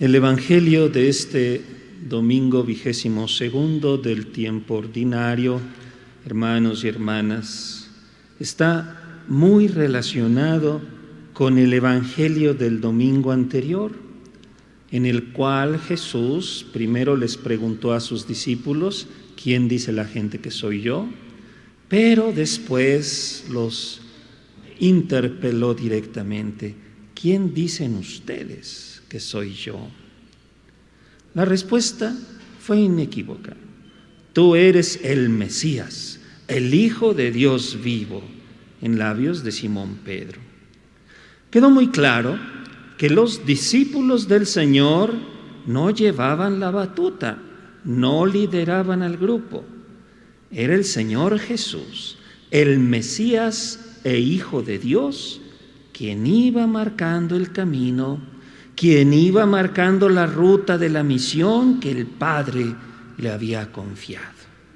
El Evangelio de este domingo 22º del tiempo ordinario, hermanos y hermanas, está muy relacionado con el Evangelio del domingo anterior, en el cual Jesús primero les preguntó a sus discípulos: ¿quién dice la gente que soy yo? Pero después los interpeló directamente: ¿quién dicen ustedes que soy yo? La respuesta fue inequívoca: tú eres el Mesías, el Hijo de Dios vivo, en labios de Simón Pedro. Quedó muy claro que los discípulos del Señor no llevaban la batuta, no lideraban al grupo. Era el Señor Jesús, el Mesías e Hijo de Dios, quien iba marcando el camino, quien iba marcando la ruta de la misión que el Padre le había confiado.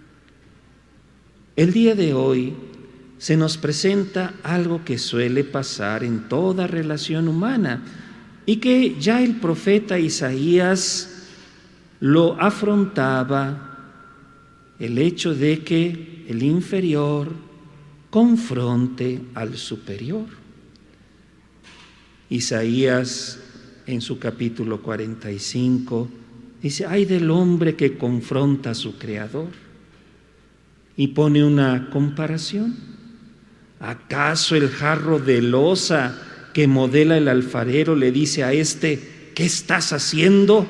El día de hoy se nos presenta algo que suele pasar en toda relación humana y que ya el profeta Isaías lo afrontaba: el hecho de que el inferior confronte al superior. Isaías, en su capítulo 45, dice: ay del hombre que confronta a su Creador. Y pone una comparación. ¿Acaso el jarro de loza que modela el alfarero le dice a este: ¿qué estás haciendo?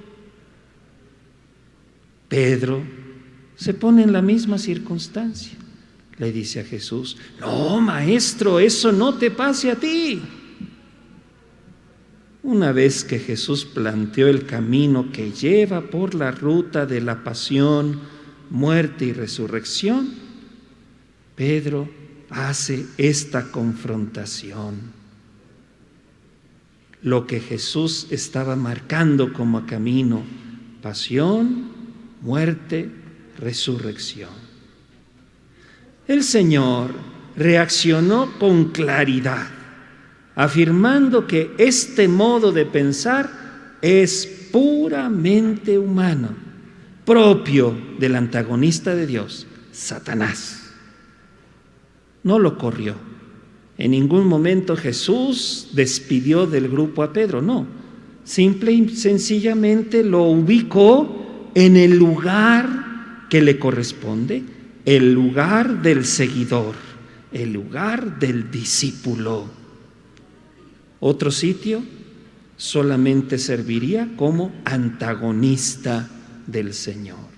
Pedro se pone en la misma circunstancia. Le dice a Jesús: no, maestro, eso no te pase a ti. Una vez que Jesús planteó el camino que lleva por la ruta de la pasión, muerte y resurrección, Pedro hace esta confrontación. Lo que Jesús estaba marcando como camino: pasión, muerte, resurrección. El Señor reaccionó con claridad, afirmando que este modo de pensar es puramente humano, propio del antagonista de Dios, Satanás. No lo corrió. En ningún momento Jesús despidió del grupo a Pedro, no. Simple y sencillamente lo ubicó en el lugar que le corresponde, el lugar del seguidor, el lugar del discípulo. Otro sitio solamente serviría como antagonista del Señor.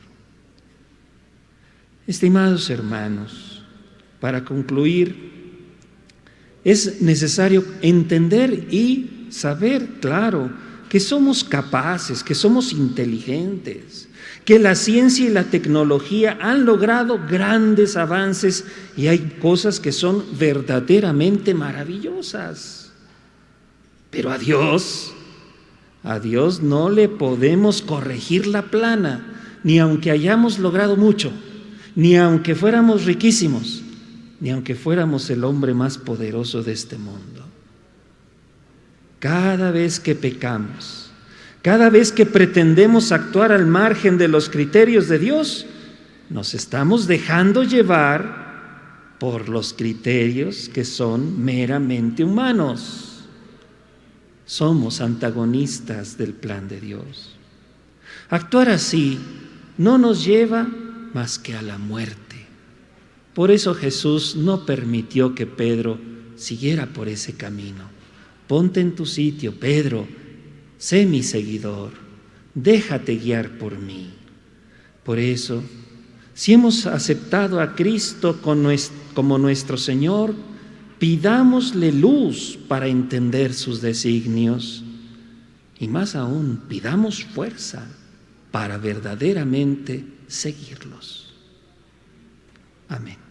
Estimados hermanos, para concluir, es necesario entender y saber, claro, que somos capaces, que somos inteligentes, que la ciencia y la tecnología han logrado grandes avances y hay cosas que son verdaderamente maravillosas. Pero a Dios no le podemos corregir la plana, ni aunque hayamos logrado mucho, ni aunque fuéramos riquísimos, ni aunque fuéramos el hombre más poderoso de este mundo. Cada vez que pecamos, cada vez que pretendemos actuar al margen de los criterios de Dios, nos estamos dejando llevar por los criterios que son meramente humanos. Somos antagonistas del plan de Dios. Actuar así no nos lleva más que a la muerte. Por eso Jesús no permitió que Pedro siguiera por ese camino. Ponte en tu sitio, Pedro, sé mi seguidor, déjate guiar por mí. Por eso, si hemos aceptado a Cristo como nuestro Señor, pidámosle luz para entender sus designios y más aún, pidamos fuerza para verdaderamente seguirlos. Amén.